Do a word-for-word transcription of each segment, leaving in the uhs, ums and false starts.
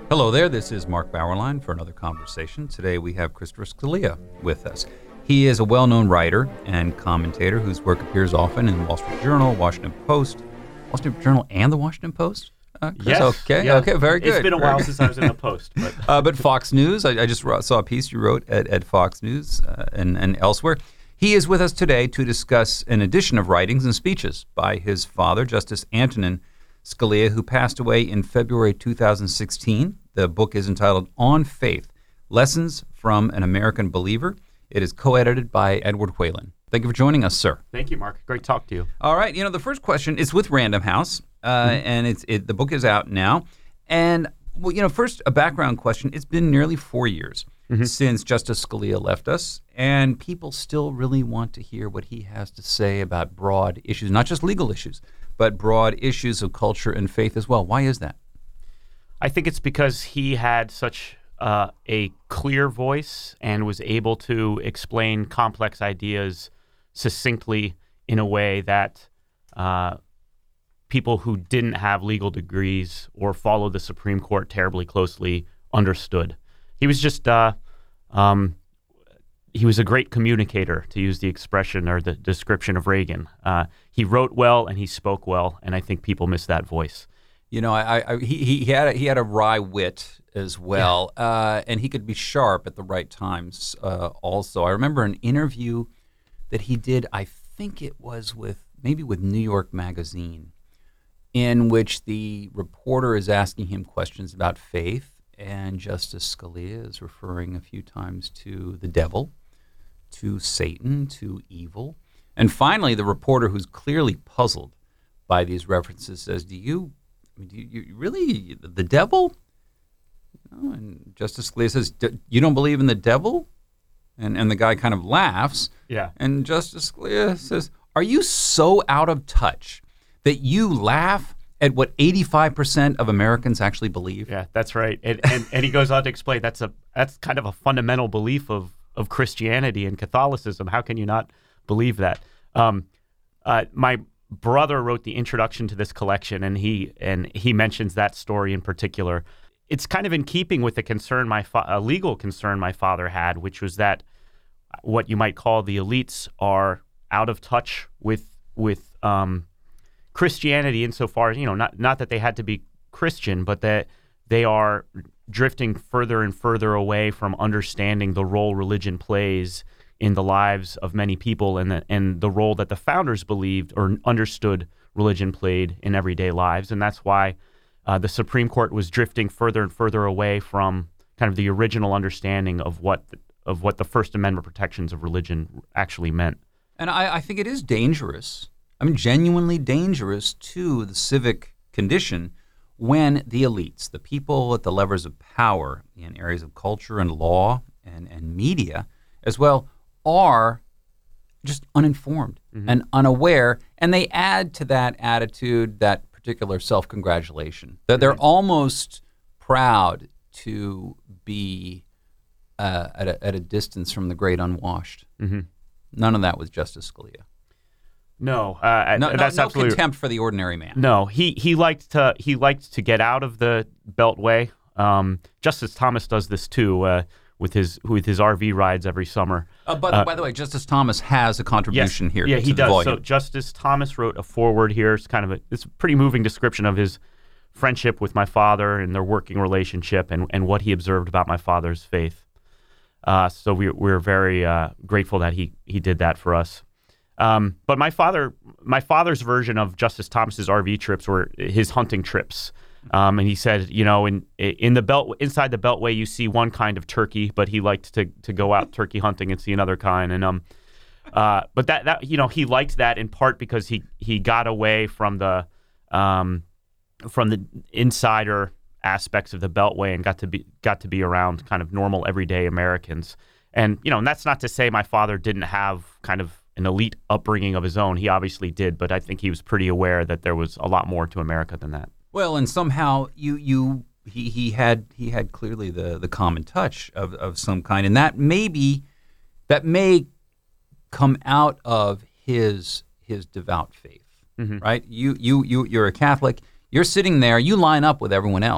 Hello there, this is Mark Bauerlein for another conversation. Today we have Christopher Scalia with us. He is a well-known writer and commentator whose work appears often in the Wall Street Journal, Washington Post, Wall Street Journal and the Washington Post? Uh, yes. Okay, yeah. okay, very good. It's been a very while good. since I was in the Post. But, uh, but Fox News, I, I just wrote, saw a piece you wrote at, at Fox News uh, and, and elsewhere. He is with us today to discuss an edition of writings and speeches by his father, Justice Antonin Scalia, who passed away in February two thousand sixteen. The book is entitled On Faith, Lessons from an American Believer. It is co-edited by Edward Whalen. Thank you for joining us, sir. Thank you, Mark. Great to talk to you. All right. You know, the first question is with Random House, uh, mm-hmm. and it's it, the book is out now. And, well, you know, first, a background question. It's been nearly four years mm-hmm. since Justice Scalia left us, and people still really want to hear what he has to say about broad issues, not just legal issues, but broad issues of culture and faith as well. Why is that? I think it's because he had such uh, a clear voice and was able to explain complex ideas succinctly in a way that uh, people who didn't have legal degrees or follow the Supreme Court terribly closely understood. He was just, uh, um, he was a great communicator, to use the expression or the description of Reagan. Uh, he wrote well and he spoke well, and I think people miss that voice. You know, I, I he he had a, he had a wry wit as well, yeah. uh, and he could be sharp at the right times. Uh, also, I remember an interview that he did. I think it was with maybe with New York Magazine, in which the reporter is asking him questions about faith, and Justice Scalia is referring a few times to the devil, to Satan, to evil, and finally, the reporter, who's clearly puzzled by these references, says, "Do you?" Do you, you really, the devil? You know, and Justice Scalia says, you don't believe in the devil? And and the guy kind of laughs. Yeah. And Justice Scalia says, are you so out of touch that you laugh at what eighty-five percent of Americans actually believe? Yeah, that's right. And, and, and he goes on to explain that's a that's kind of a fundamental belief of, of Christianity and Catholicism. How can you not believe that? Um, uh, my brother wrote the introduction to this collection, and he and he mentions that story in particular. It's kind of in keeping with the concern my fa- a legal concern my father had, which was that what you might call the elites are out of touch with with um, Christianity insofar as, you know, not not that they had to be Christian, but that they are drifting further and further away from understanding the role religion plays in the lives of many people, and the, and the role that the founders believed or understood religion played in everyday lives. And that's why uh, the Supreme Court was drifting further and further away from kind of the original understanding of what of what the First Amendment protections of religion actually meant. And I, I think it is dangerous, I mean, genuinely dangerous to the civic condition when the elites, the people at the levers of power in areas of culture and law and, and media as well, are just uninformed mm-hmm. and unaware, and they add to that attitude that particular self-congratulation. That mm-hmm. they're almost proud to be uh, at, a, at a distance from the great unwashed. Mm-hmm. None of that with Justice Scalia. No, uh, no, that's no, no absolutely contempt for the ordinary man. No, he he liked to he liked to get out of the Beltway. Um, Justice Thomas does this too. Uh, with his with his R V rides every summer. Uh, but uh, by the way, Justice Thomas has a contribution yes, here. Yeah, to he the does. volume. So Justice Thomas wrote a foreword here. It's kind of a it's a pretty moving description of his friendship with my father and their working relationship, and, and what he observed about my father's faith. Uh, so we we're very uh, grateful that he he did that for us. Um, but my father my father's version of Justice Thomas's R V trips were his hunting trips. Um, and he said, you know, in in the belt inside the Beltway, you see one kind of turkey, but he liked to to go out turkey hunting and see another kind. And um, uh, but that that you know he liked that in part because he he got away from the um from the insider aspects of the Beltway and got to be got to be around kind of normal everyday Americans. And you know, and that's not to say my father didn't have kind of an elite upbringing of his own. He obviously did, but I think he was pretty aware that there was a lot more to America than that. Well, and somehow you you he, he had he had clearly the, the common touch of, of some kind, and that maybe that may come out of his his devout faith, mm-hmm. right? You you you you're a Catholic. You're sitting there. You line up with everyone else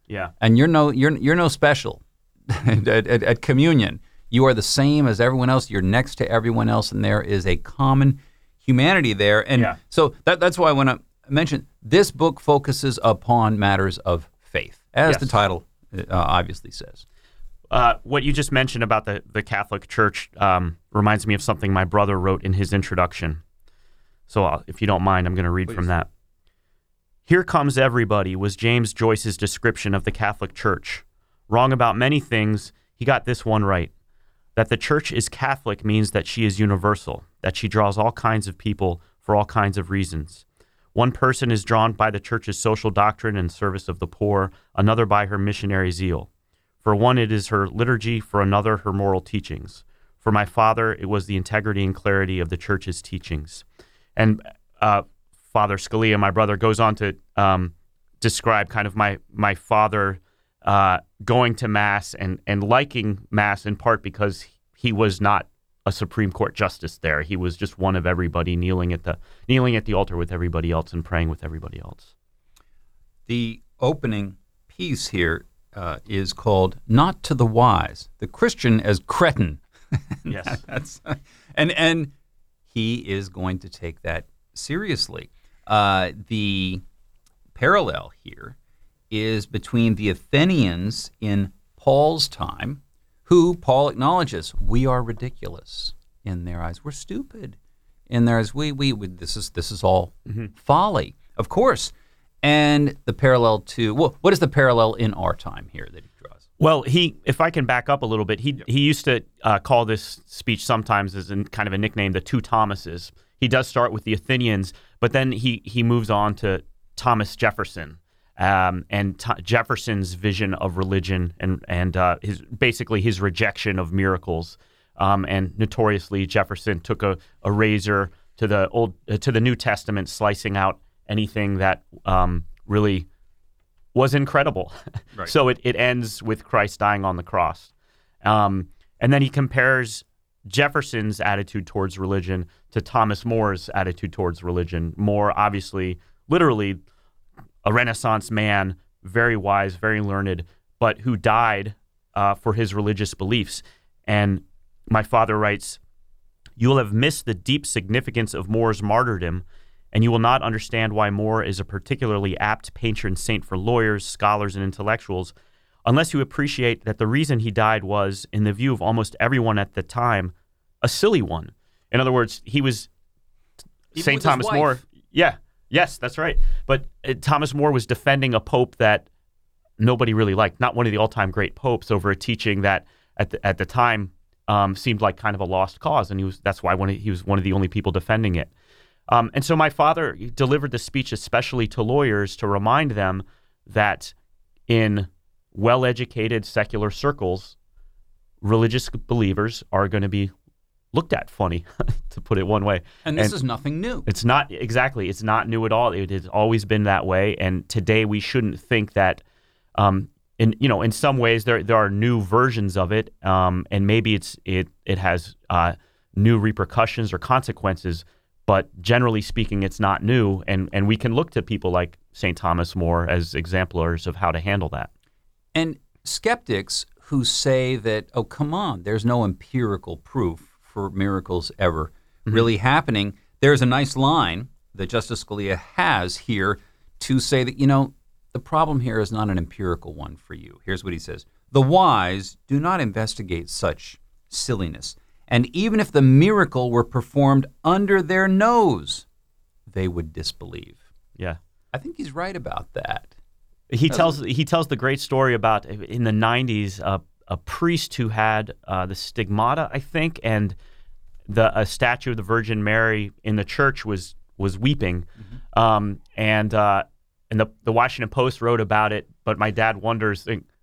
Yeah. And you're no you're you're no special at, at, at communion. You are the same as everyone else. You're next to everyone else, and there is a common humanity there. And Yeah. so that, that's why I want to mention this book focuses upon matters of faith, as Yes. the title uh, obviously says. Uh, what you just mentioned about the, the Catholic Church um, reminds me of something my brother wrote in his introduction. So uh, if you don't mind, I'm going to read Please. from that. Here comes everybody was James Joyce's description of the Catholic Church. Wrong about many things, he got this one right. That the Church is Catholic means that she is universal, that she draws all kinds of people for all kinds of reasons. One person is drawn by the Church's social doctrine and service of the poor, another by her missionary zeal. For one, it is her liturgy, for another, her moral teachings. For my father, it was the integrity and clarity of the Church's teachings. And uh, Father Scalia, my brother, goes on to um, describe kind of my my father uh, going to Mass and, and liking Mass in part because he was not a Supreme Court justice there. He was just one of everybody kneeling at the kneeling at the altar with everybody else and praying with everybody else. The opening piece here uh, is called "Not to the Wise: The Christian as Cretin." Yes. That's, and and he is going to take that seriously. Uh, the parallel here is between the Athenians in Paul's time, who Paul acknowledges we are ridiculous in their eyes. We're stupid in their eyes. We we, we this is this is all mm-hmm. folly, of course. And the parallel to well, what is the parallel in our time here that he draws? Well, he, if I can back up a little bit, he yep. he used to uh, call this speech sometimes as in kind of a nickname, the two Thomases. He does start with the Athenians, but then he he moves on to Thomas Jefferson um, and Th- Jefferson's vision of religion and and uh, his basically his rejection of miracles. Um, and notoriously, Jefferson took a, a razor to the old uh, to the New Testament, slicing out anything that um, really was incredible. Right. So it, it ends with Christ dying on the cross. Um, and then he compares Jefferson's attitude towards religion to Thomas More's attitude towards religion. More obviously, literally, a Renaissance man, very wise, very learned, but who died uh, for his religious beliefs. And my father writes, "You will have missed the deep significance of More's martyrdom, and you will not understand why More is a particularly apt patron saint for lawyers, scholars, and intellectuals, unless you appreciate that the reason he died was, in the view of almost everyone at the time, a silly one." In other words, he was Saint Thomas More. Yeah, yes, that's right. But uh, Thomas More was defending a pope that nobody really liked, not one of the all-time great popes, over a teaching that at the, at the time um, seemed like kind of a lost cause, and he was that's why one of, he was one of the only people defending it. Um, and so my father delivered the speech especially to lawyers to remind them that in well-educated secular circles, religious believers are going to be looked at funny, to put it one way. And this and is nothing new. It's not, exactly. It's not new at all. It has always been that way. And today we shouldn't think that, um, in you know, in some ways there there are new versions of it, um, and maybe it's it it has uh, new repercussions or consequences. But generally speaking, it's not new, and, and we can look to people like Saint Thomas More as exemplars of how to handle that. And skeptics who say that, oh, come on, there's no empirical proof for miracles ever mm-hmm. really happening, there's a nice line that Justice Scalia has here to say that, you know, the problem here is not an empirical one for you. Here's what he says. The wise do not investigate such silliness. And even if the miracle were performed under their nose, they would disbelieve. Yeah, I think he's right about that. He tells he tells the great story about in the nineties uh, a priest who had uh, the stigmata, I think, and the a statue of the Virgin Mary in the church was was weeping, mm-hmm. um, and uh, and the the Washington Post wrote about it. But my dad wonders.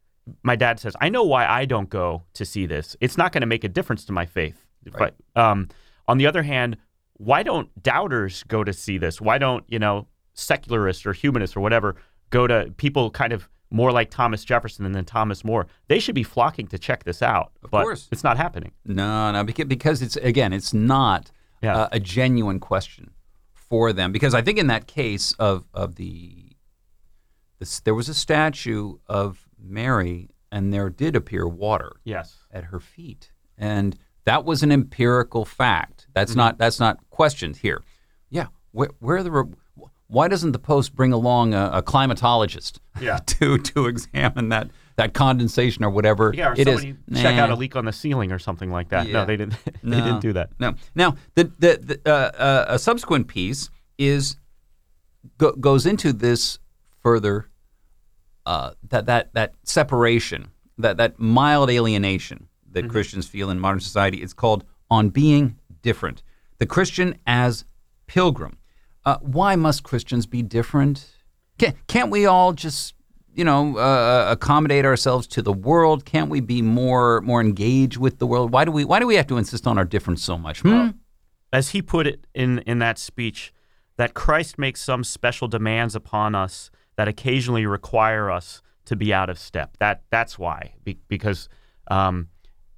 My dad says, I know why I don't go to see this. It's not going to make a difference to my faith. Right. But um, on the other hand, why don't doubters go to see this? Why don't, you know, secularists or humanists or whatever go to people kind of more like Thomas Jefferson than Thomas More? They should be flocking to check this out. Of but course. It's not happening. No, no, because, because it's, again, it's not yeah. uh, a genuine question for them. Because I think in that case of, of the, this, there was a statue of Mary, and there did appear water Yes. at her feet, and that was an empirical fact. That's Mm-hmm. not that's not questioned here. Yeah, where, where are the re- why doesn't the Post bring along a, a climatologist Yeah. to to examine that that condensation or whatever Yeah, or it is? somebody check out Nah. a leak on the ceiling or something like that. Yeah. No, they didn't. they No. didn't do that. No. Now, the the, the uh, uh, a subsequent piece is go, goes into this further. Uh, that that that separation, that that mild alienation that Mm-hmm. Christians feel in modern society. It's called On Being Different. The Christian as Pilgrim. Uh, why must Christians be different? Can't, can't we all just, you know, uh, accommodate ourselves to the world? Can't we be more more engaged with the world? Why do we Why do we have to insist on our difference so much? Hmm? As he put it in, in that speech, that Christ makes some special demands upon us that occasionally require us to be out of step. That That's why, Be, because um,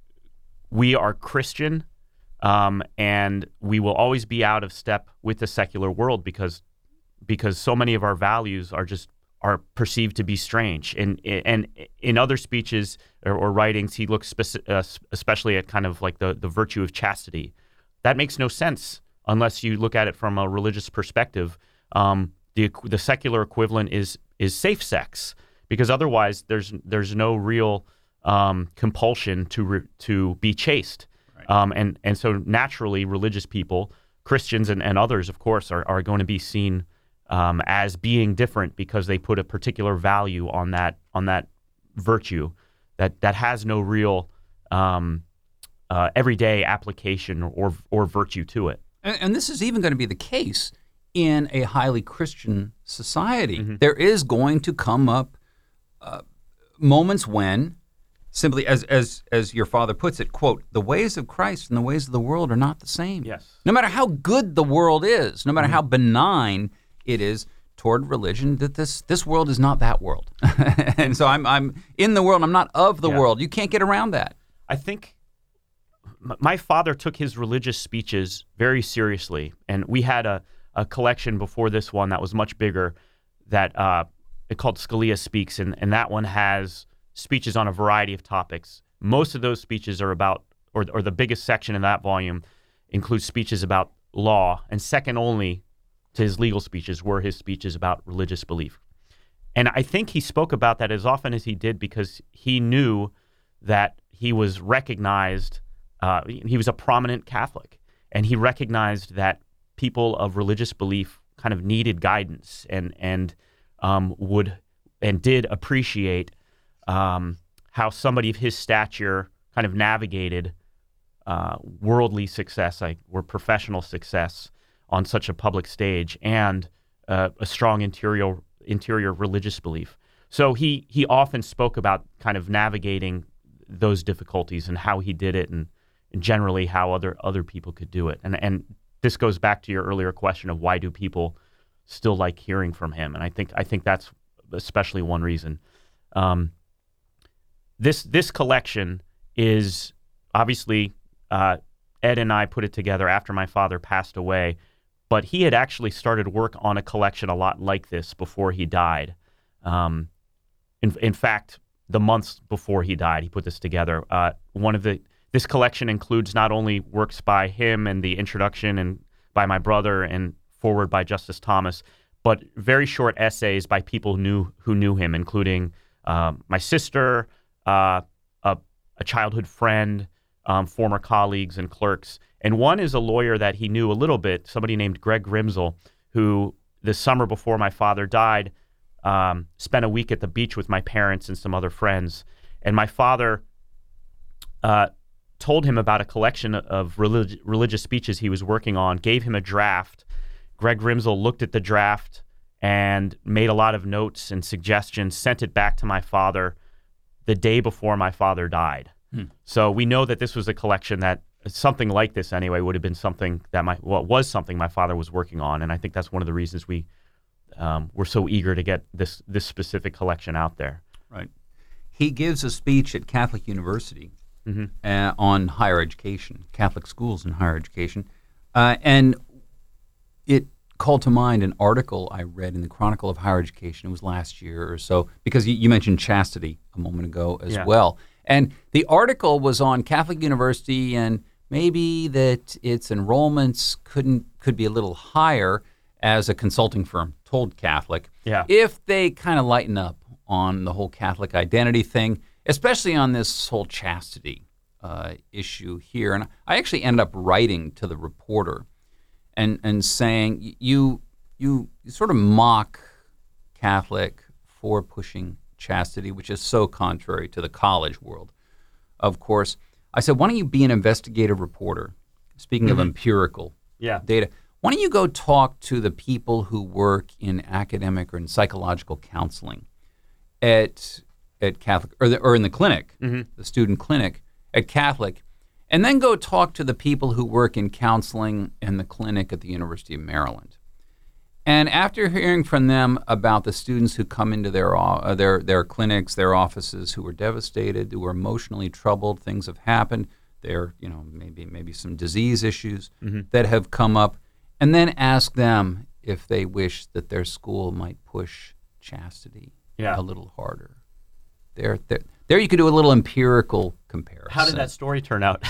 we are Christian, um, and we will always be out of step with the secular world because because so many of our values are just are perceived to be strange. And and in other speeches or, or writings, he looks speci- uh, especially at kind of like the, the virtue of chastity. That makes no sense unless you look at it from a religious perspective. Um, the the secular equivalent is is safe sex, because otherwise there's there's no real um, compulsion to re, to be chaste. Right. Um, and and so naturally, religious people, Christians and, and others, of course, are, are going to be seen um, as being different because they put a particular value on that on that virtue that that has no real um, uh, everyday application or or virtue to it. And, and this is even going to be the case in a highly Christian society. Mm-hmm. There is going to come up uh, moments when, simply as as as your father puts it, quote, the ways of Christ and the ways of the world are not the same. Yes. No matter how good the world is, no matter how benign it is toward religion, that this this world is not that world. And so I'm I'm in the world, I'm not of the Yeah. world. You can't get around that. I think m- my father took his religious speeches very seriously, and we had a, a collection before this one that was much bigger that uh, it called Scalia Speaks, and, and that one has speeches on a variety of topics. Most of those speeches are about, or, or the biggest section in that volume includes speeches about law, and second only to his legal speeches were his speeches about religious belief. And I think he spoke about that as often as he did because he knew that he was recognized, uh, he was a prominent Catholic, and he recognized that people of religious belief kind of needed guidance and and um, would and did appreciate um, how somebody of his stature kind of navigated uh, worldly success, like or professional success on such a public stage, and uh, a strong interior interior religious belief. So he he often spoke about kind of navigating those difficulties and how he did it, and, and generally how other other people could do it. And and this goes back to your earlier question of why do people still like hearing from him? And I think I think that's especially one reason. Um, this this collection is obviously uh, Ed and I put it together after my father passed away, but he had actually started work on a collection a lot like this before he died. Um, in in fact, the months before he died, he put this together. Uh, one of the this collection includes not only works by him and the introduction and by my brother and forward by Justice Thomas, but very short essays by people who knew who knew him, including um, my sister, uh, a, a childhood friend, um, former colleagues and clerks. And one is a lawyer that he knew a little bit, somebody named Greg Grimsel, who the summer before my father died, um, spent a week at the beach with my parents and some other friends. And my father uh, told him about a collection of relig- religious speeches he was working on, gave him a draft. Greg Grimsel looked at the draft and made a lot of notes and suggestions, sent it back to my father the day before my father died. Hmm. So we know that this was a collection that something like this anyway would have been something that my well, was something my father was working on, and I think that's one of the reasons we um, were so eager to get this this specific collection out there. Right. He gives a speech at Catholic University Mm-hmm. uh, on higher education, Catholic schools and higher education, uh, and it called to mind an article I read in the Chronicle of Higher Education. It was last year or so, because you, you mentioned chastity a moment ago as Yeah. well. And the article was on Catholic University and maybe that its enrollments couldn't could be a little higher, as a consulting firm told Catholic, Yeah. if they kind of lighten up on the whole Catholic identity thing, especially on this whole chastity uh, issue here. And I actually ended up writing to the reporter and and saying, you you, you sort of mock Catholic for pushing chastity, which is so contrary to the college world, of course. I said, why don't you be an investigative reporter? Speaking Mm-hmm. of empirical Yeah. data, why don't you go talk to the people who work in academic or in psychological counseling at at Catholic, or, the, or in the clinic, Mm-hmm. the student clinic at Catholic, and then go talk to the people who work in counseling in the clinic at the University of Maryland. And after hearing from them about the students who come into their uh, their their clinics, their offices, who are devastated, who are emotionally troubled, things have happened, there, you know, maybe maybe some disease issues Mm-hmm. that have come up, and then ask them if they wish that their school might push chastity Yeah. a little harder. There, there, there you could do a little empirical comparison. How did that story turn out?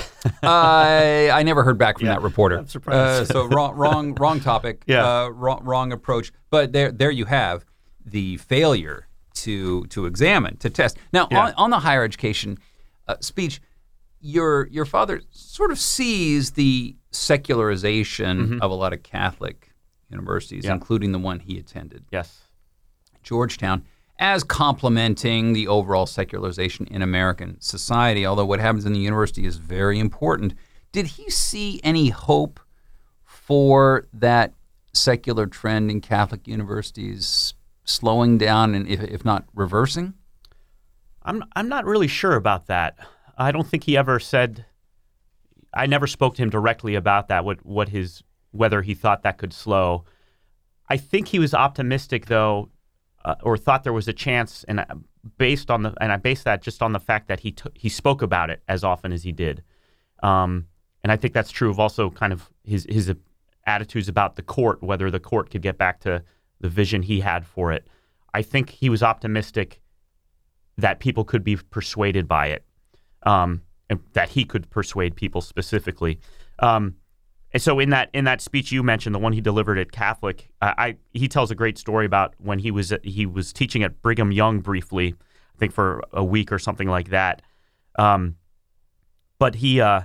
I I never heard back from Yeah, that reporter. I'm surprised. Uh, so wrong, wrong, wrong topic. Yeah. Uh, wrong, wrong approach. But there, there you have the failure to to examine, to test. Now, Yeah. on, on the higher education uh, speech, your your father sort of sees the secularization of a lot of Catholic universities, Yeah. including the one he attended, Yes. Georgetown, as complementing the overall secularization in American society, although what happens in the university is very important. Did he see any hope for that secular trend in Catholic universities slowing down and, if, if not reversing? I'm I'm not really sure about that. I don't think he ever said. I never spoke to him directly about that. What what his whether he thought that could slow. I think he was optimistic though, uh, or thought there was a chance, and I- based on the and I based that just on the fact that he t- he spoke about it as often as he did, um, and I think that's true of also kind of his his attitudes about the court, whether the court could get back to the vision he had for it. I think he was optimistic that people could be persuaded by it, um, and that he could persuade people specifically. Um, and so in that in that speech you mentioned, the one he delivered at Catholic, uh, I he tells a great story about when he was at, he was teaching at Brigham Young briefly, I think for a week or something like that. Um, but he uh,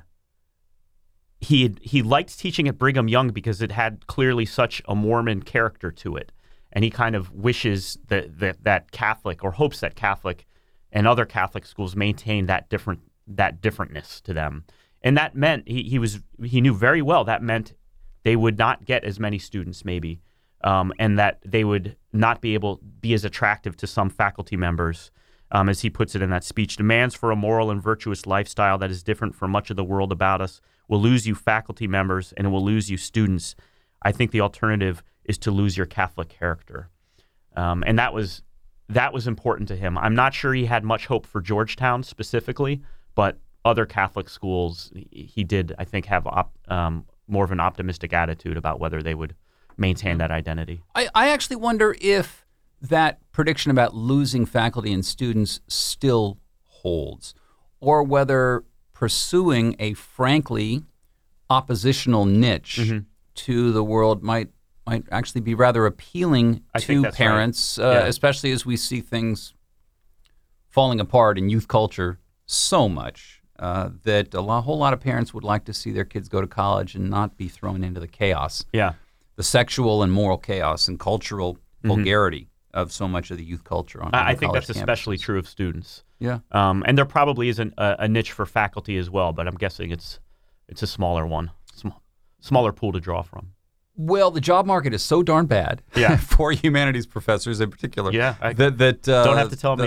he he liked teaching at Brigham Young because it had clearly such a Mormon character to it, and he kind of wishes that that, that Catholic or hopes that Catholic and other Catholic schools maintain that different that differentness to them. And that meant he, he was he knew very well that meant they would not get as many students maybe, um, and that they would not be able be as attractive to some faculty members, um, as he puts it in that speech. Demands for a moral and virtuous lifestyle that is different from much of the world about us will lose you faculty members and it will lose you students. I think the alternative is to lose your Catholic character, um, and that was that was important to him. I'm not sure he had much hope for Georgetown specifically, but other Catholic schools, he did, I think, have op, um, more of an optimistic attitude about whether they would maintain that identity. I, I actually wonder if that prediction about losing faculty and students still holds, or whether pursuing a frankly oppositional niche Mm-hmm. to the world might might actually be rather appealing I think to that's right. parents, uh, Yeah. especially as we see things falling apart in youth culture so much uh, that a lot, whole lot of parents would like to see their kids go to college and not be thrown into the chaos, Yeah. the sexual and moral chaos and cultural vulgarity of so much of the youth culture on, on Mm-hmm. I, I think college that's campuses. especially true of students. Yeah. Um, and there probably isn't a, a niche for faculty as well, but I'm guessing it's it's a smaller one, Sm- smaller pool to draw from. Well, the job market is so darn bad Yeah. for humanities professors in particular. Yeah, I- that that uh, don't have to tell the- me.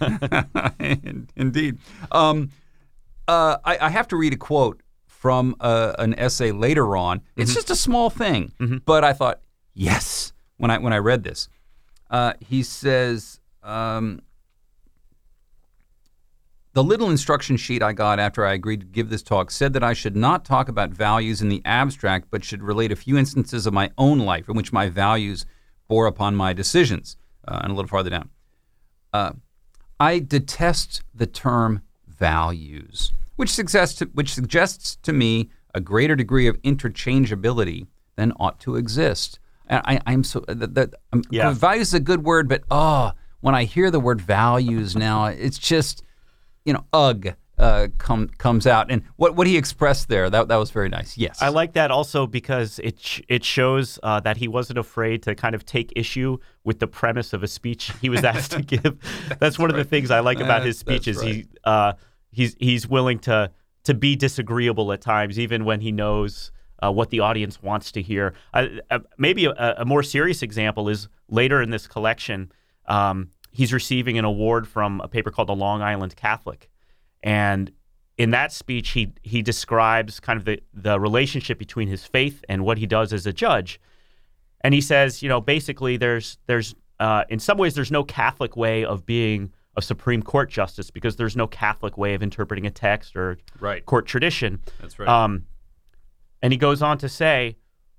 the- indeed. Um, uh, I, I have to read a quote from uh, an essay later on. It's Mm-hmm. just a small thing, but I thought, yes, when I when I read this. Uh, he says, um, The little instruction sheet I got after I agreed to give this talk said that I should not talk about values in the abstract, but should relate a few instances of my own life in which my values bore upon my decisions. Uh, and a little farther down. Uh, I detest the term values, which suggests to, which suggests to me a greater degree of interchangeability than ought to exist. And I, I'm so that, that um, Yeah. values is a good word, but oh, when I hear the word values now, it's just, you know, ugh uh, come, comes out. And what, what he expressed there, that that was very nice. Yes, I like that also because it sh- it shows uh, that he wasn't afraid to kind of take issue with the premise of a speech he was asked to give. That's, that's one right. of the things I like about his speeches. Right. He uh, he's he's willing to to be disagreeable at times, even when he knows uh, what the audience wants to hear. Uh, uh, maybe a, a more serious example is later in this collection. Um, he's receiving an award from a paper called the Long Island Catholic. And in that speech, he he describes kind of the, the relationship between his faith and what he does as a judge. And he says, you know, basically there's, there's uh, in some ways, there's no Catholic way of being a Supreme Court justice because there's no Catholic way of interpreting a text or right. court tradition. That's right. Um, and he goes on to say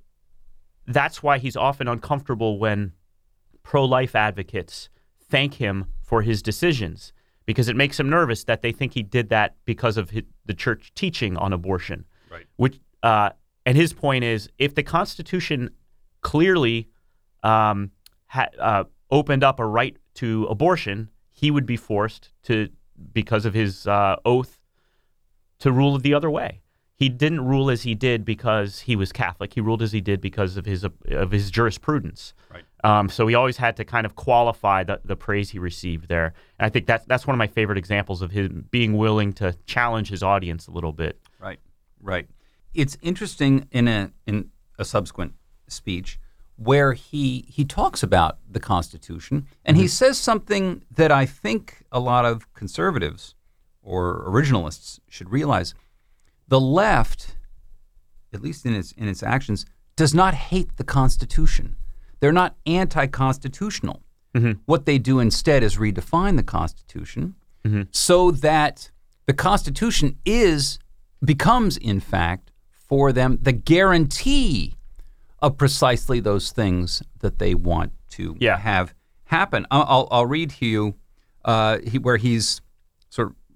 that's why he's often uncomfortable when pro-life advocates thank him for his decisions, because it makes him nervous that they think he did that because of his, the church teaching on abortion. Right. Which, uh, and his point is, if the Constitution clearly um, ha- uh, opened up a right to abortion, he would be forced to, because of his uh, oath, to rule the other way. He didn't rule as he did because he was Catholic. He ruled as he did because of his of his jurisprudence. Right. Um, so he always had to kind of qualify the, the praise he received there. And I think that's that's one of my favorite examples of him being willing to challenge his audience a little bit. Right. Right. It's interesting in a in a subsequent speech where he he talks about the Constitution and mm-hmm. he says something that I think a lot of conservatives or originalists should realize. The left, at least in its in its actions, does not hate the Constitution. They're not anti-constitutional. Mm-hmm. What they do instead is redefine the Constitution mm-hmm. so that the Constitution is becomes, in fact, for them the guarantee of precisely those things that they want to yeah. have happen. I'll, I'll, I'll read to you uh, he, where he's sort of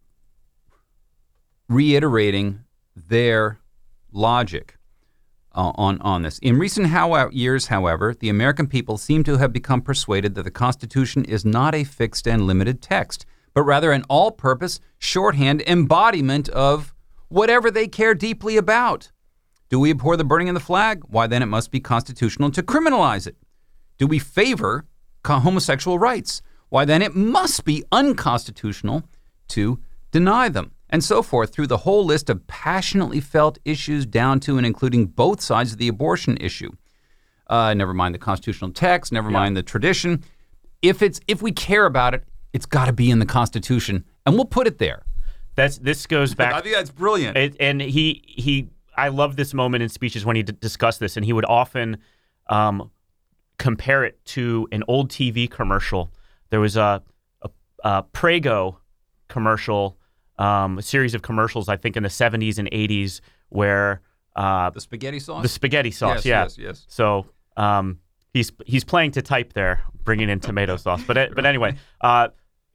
reiterating their logic uh, on, on this. In recent how- years, however, the American people seem to have become persuaded that the Constitution is not a fixed and limited text, but rather an all-purpose, shorthand embodiment of whatever they care deeply about. Do we abhor the burning of the flag? Why, then it must be constitutional to criminalize it. Do we favor homosexual rights? Why, then it must be unconstitutional to deny them. And so forth through the whole list of passionately felt issues down to and including both sides of the abortion issue. Uh, never mind the constitutional text, never yeah. mind the tradition. If it's if we care about it, it's got to be in the Constitution, and we'll put it there. That's this goes back. I think that's brilliant. It, and he he, I love this moment in speeches when he d- discussed this, and he would often um, compare it to an old T V commercial. There was a, a, a Prego commercial. Um, a series of commercials, I think, in the seventies and eighties where uh, the spaghetti sauce. The spaghetti sauce, yes, yeah. Yes, yes. So um, he's he's playing to type there, bringing in tomato sauce. But but anyway, uh,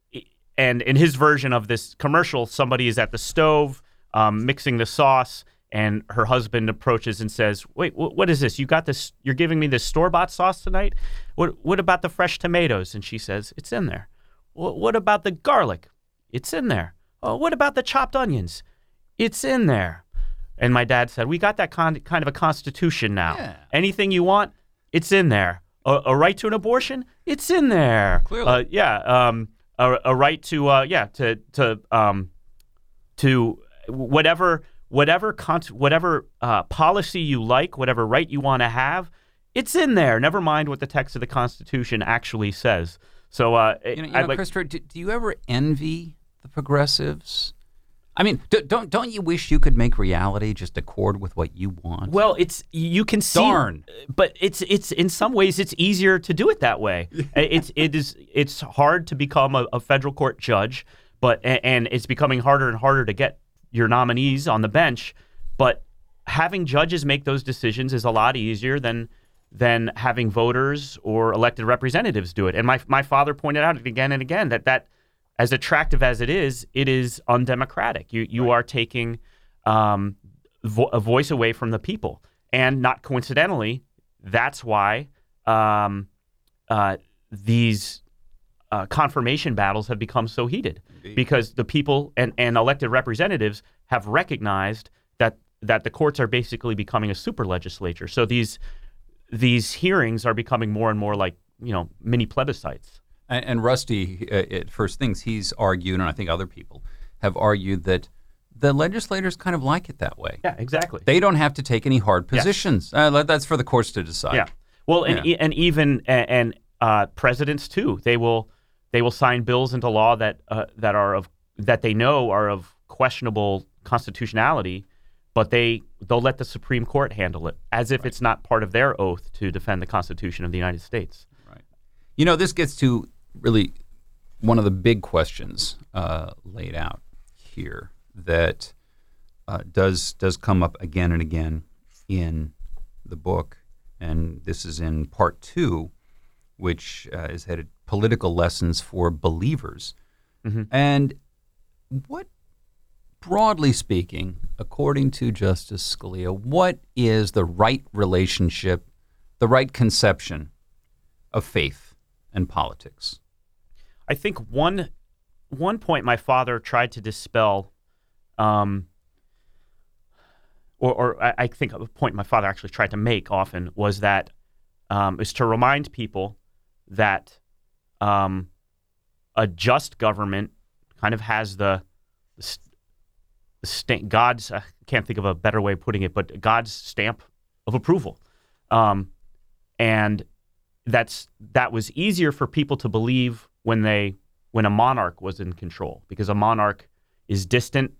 and in his version of this commercial, somebody is at the stove um, mixing the sauce, and her husband approaches and says, "Wait, wh- what is this? You got this? You're giving me this store-bought sauce tonight? What what about the fresh tomatoes?" And she says, "It's in there." "Wh- What about the garlic?" "It's in there." "Oh, what about the chopped onions?" "It's in there." And my dad said, "We got that con- kind of a constitution now. Yeah. Anything you want, it's in there. A, a right to an abortion, it's in there. Clearly, uh, yeah. Um, a, a right to, uh, yeah, to to um, to whatever whatever con- whatever uh, policy you like, whatever right you want to have, it's in there. Never mind what the text of the Constitution actually says." So, uh, you know, you know like, Christopher, do, do you ever envy the progressives? I mean, do, don't don't you wish you could make reality just accord with what you want? Well, it's you can see, Darn. but it's it's in some ways it's easier to do it that way. it's it is it's hard to become a, a federal court judge but and, and it's becoming harder and harder to get your nominees on the bench. But having judges make those decisions is a lot easier than than having voters or elected representatives do it. And my my father pointed out again and again that that, as attractive as it is, it is undemocratic. You you right. are taking um, vo- a voice away from the people. And not coincidentally, that's why um, uh, these uh, confirmation battles have become so heated. Indeed. Because the people and, and elected representatives have recognized that that the courts are basically becoming a super legislature. So these these hearings are becoming more and more like, you know, mini plebiscites. And, and Rusty, uh, at First Things, he's argued, and I think other people have argued, that the legislators kind of like it that way. Yeah, exactly. They don't have to take any hard positions. Yes. Uh, that's for the courts to decide. Yeah. Well, and yeah. and even and uh, presidents too. They will they will sign bills into law that uh, that are of that they know are of questionable constitutionality, but they they'll let the Supreme Court handle it as if right. it's not part of their oath to defend the Constitution of the United States. Right. You know, this gets to really one of the big questions uh, laid out here that uh, does does come up again and again in the book, and this is in part two, which uh, is headed "Political Lessons for Believers." Mm-hmm. And what, broadly speaking, according to Justice Scalia, what is the right relationship, the right conception of faith and politics? I think one one point my father tried to dispel. Um, or, or I, I think a point my father actually tried to make often was that um, is to remind people that um, a just government kind of has the, the, st- the st- God's I can't think of a better way of putting it, but God's stamp of approval, um, and that's that was easier for people to believe when they when a monarch was in control, because a monarch is distant.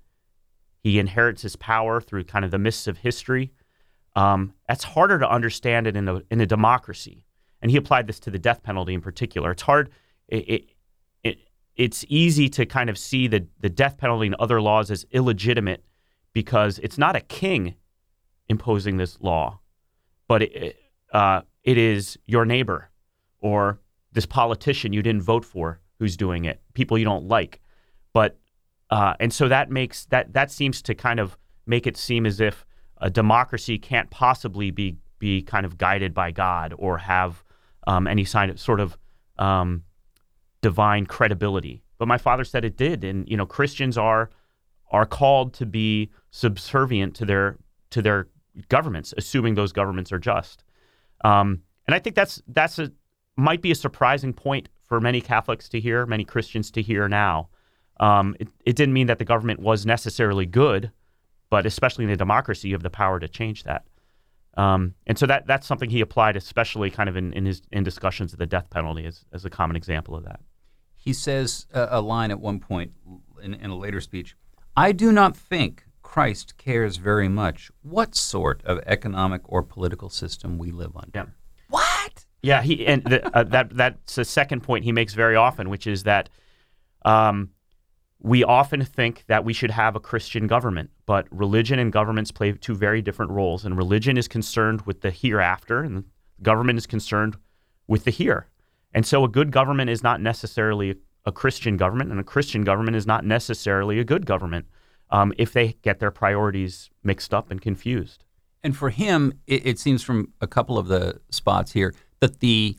He inherits his power through kind of the mists of history. Um, that's harder to understand it in a in a democracy. And he applied this to the death penalty in particular. It's hard. It, it, it it's easy to kind of see the the death penalty and other laws as illegitimate because it's not a king imposing this law, but it uh, it is your neighbor or this politician you didn't vote for who's doing it. People you don't like, but. Uh, and so that makes that that seems to kind of make it seem as if a democracy can't possibly be be kind of guided by God or have um, any sign of sort of um, divine credibility. But my father said it did, and you know Christians are are called to be subservient to their to their governments, assuming those governments are just. Um, and I think that's that's a might be a surprising point for many Catholics to hear, many Christians to hear now. Um, it, it didn't mean that the government was necessarily good, but especially in a democracy, you have the power to change that. Um, and so that that's something he applied, especially kind of in, in his in discussions of the death penalty, as, as a common example of that. He says uh, a line at one point in, in a later speech, "I do not think Christ cares very much what sort of economic or political system we live under." Yeah. What? Yeah, he and the, uh, that that's a second point he makes very often, which is that um, we often think that we should have a Christian government, but religion and governments play two very different roles. And religion is concerned with the hereafter, and the government is concerned with the here. And so a good government is not necessarily a Christian government, and a Christian government is not necessarily a good government um, if they get their priorities mixed up and confused. And for him, it, it seems from a couple of the spots here that the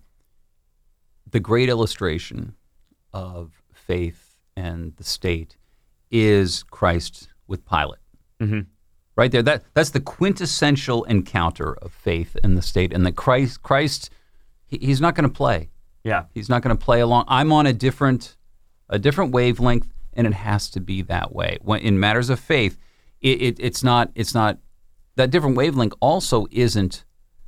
the great illustration of faith and the state is Christ with Pilate. Mm-hmm. Right there. That that's the quintessential encounter of faith and the state. And that Christ, Christ, he, he's not going to play. Yeah, he's not going to play along. I'm on a different, a different wavelength, and it has to be that way. When in matters of faith, it, it it's not. It's not that different wavelength. Also, isn't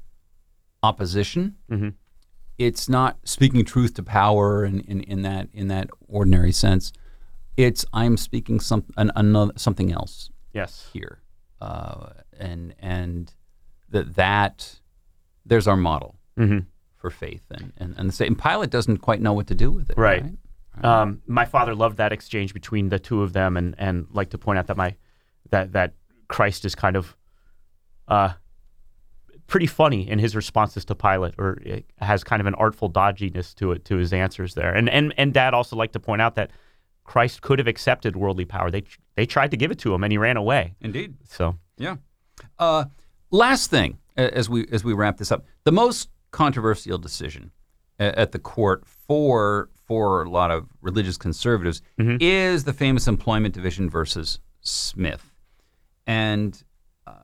opposition. Mm-hmm. It's not speaking truth to power in, in, in that in that ordinary sense. It's I'm speaking some an, another something else. Yes. Here, uh, and and that that there's our model mm-hmm. for faith and and and, the, and Pilate doesn't quite know what to do with it. Right. Right. Um, my father loved that exchange between the two of them, and and like to point out that my that that Christ is kind of uh, pretty funny in his responses to Pilate, or it has kind of an artful dodginess to it, to his answers there. And and and Dad also liked to point out that Christ could have accepted worldly power. They they tried to give it to him, and he ran away. Indeed. So yeah. Uh, last thing, a- as we as we wrap this up, the most controversial decision a- at the court for for a lot of religious conservatives Mhm. is the famous employment division versus Smith. And uh,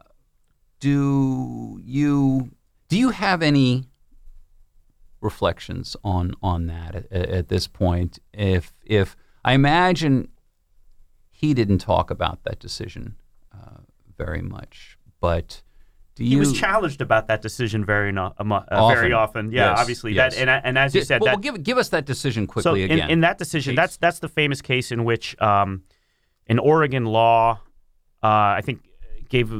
do you do you have any reflections on on that at, at this point? If if I imagine he didn't talk about that decision uh, very much, but do you? he was challenged about that decision very no, uh, uh, Often. very often. Yeah, Yes, obviously yes. that, and and as you Di- said, well, that well, give give us that decision so quickly in, again. in that decision, Please. that's that's the famous case in which um, an Oregon law, uh, I think, gave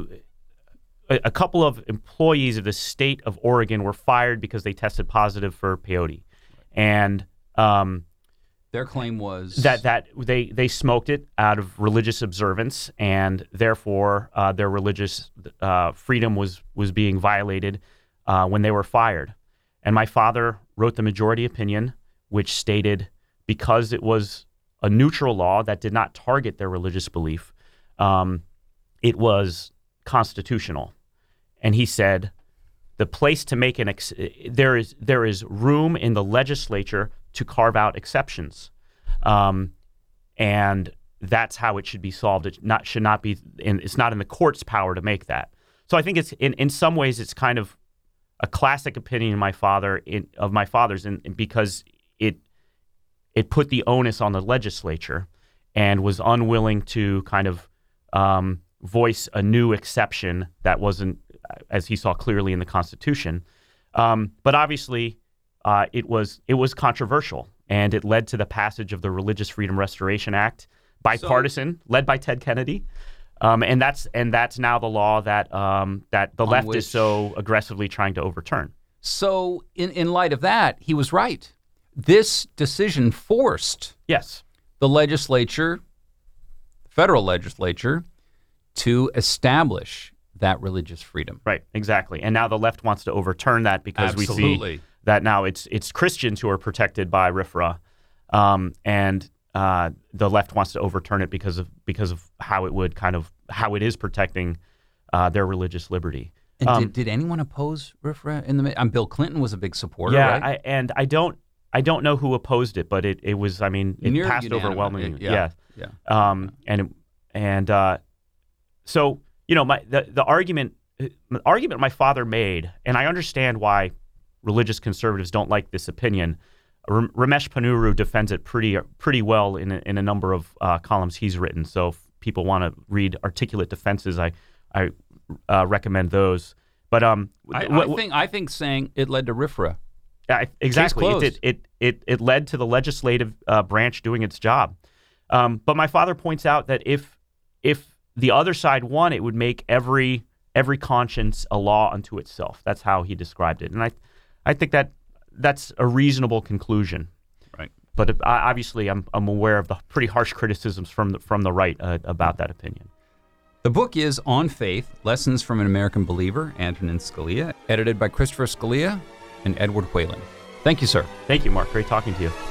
a, a couple of employees of the state of Oregon were fired because they tested positive for peyote, and um, Their claim was that that they they smoked it out of religious observance, and therefore uh, their religious uh, freedom was was being violated uh, when they were fired. And my father wrote the majority opinion, which stated because it was a neutral law that did not target their religious belief, um, it was constitutional. And he said, the place to make an ex- there is there is room in the legislature to carve out exceptions, um, and that's how it should be solved. It not should not be in, it's not in the court's power to make that. So I think it's in, in some ways it's kind of a classic opinion of my father in, of my father's, in, in because it it put the onus on the legislature and was unwilling to kind of um, voice a new exception that wasn't, as he saw clearly in the Constitution. Um, but obviously, uh, it was it was controversial, and it led to the passage of the Religious Freedom Restoration Act, bipartisan, so, led by Ted Kennedy. Um, and that's and that's now the law that um, that the left which, is so aggressively trying to overturn. So, in, in light of that, he was right. This decision forced Yes. the legislature, federal legislature, to establish that religious freedom. Right, exactly. And now the left wants to overturn that because Absolutely. we see that now it's it's Christians who are protected by R F R A, um, and uh, the left wants to overturn it because of because of how it would kind of how it is protecting uh, their religious liberty. And Um, did, did anyone oppose R F R A in the? Um, Bill Clinton was a big supporter, yeah, right? I, and I don't I don't know who opposed it, but it, it was I mean it Near passed unanimous. overwhelmingly. It- yeah, yeah. yeah. Um, and and uh, so you know my the, the argument the argument my father made, and I understand why religious conservatives don't like this opinion. R- Ramesh Ponnuru defends it pretty pretty well in a, in a number of uh, columns he's written. So if people want to read articulate defenses, I I uh, recommend those. But um, I, wh- I think I think saying it led to R F R A. yeah, exactly. It, closed. did, it it it led to the legislative uh, branch doing its job. Um, but my father points out that if if the other side won, it would make every every conscience a law unto itself. That's how he described it, and I I think that that's a reasonable conclusion. Right. But uh, obviously, I'm I'm aware of the pretty harsh criticisms from the from the right uh, about that opinion. The book is On Faith, Lessons from an American Believer, Antonin Scalia, edited by Christopher Scalia and Edward Whalen. Thank you, sir. Thank you, Mark. Great talking to you.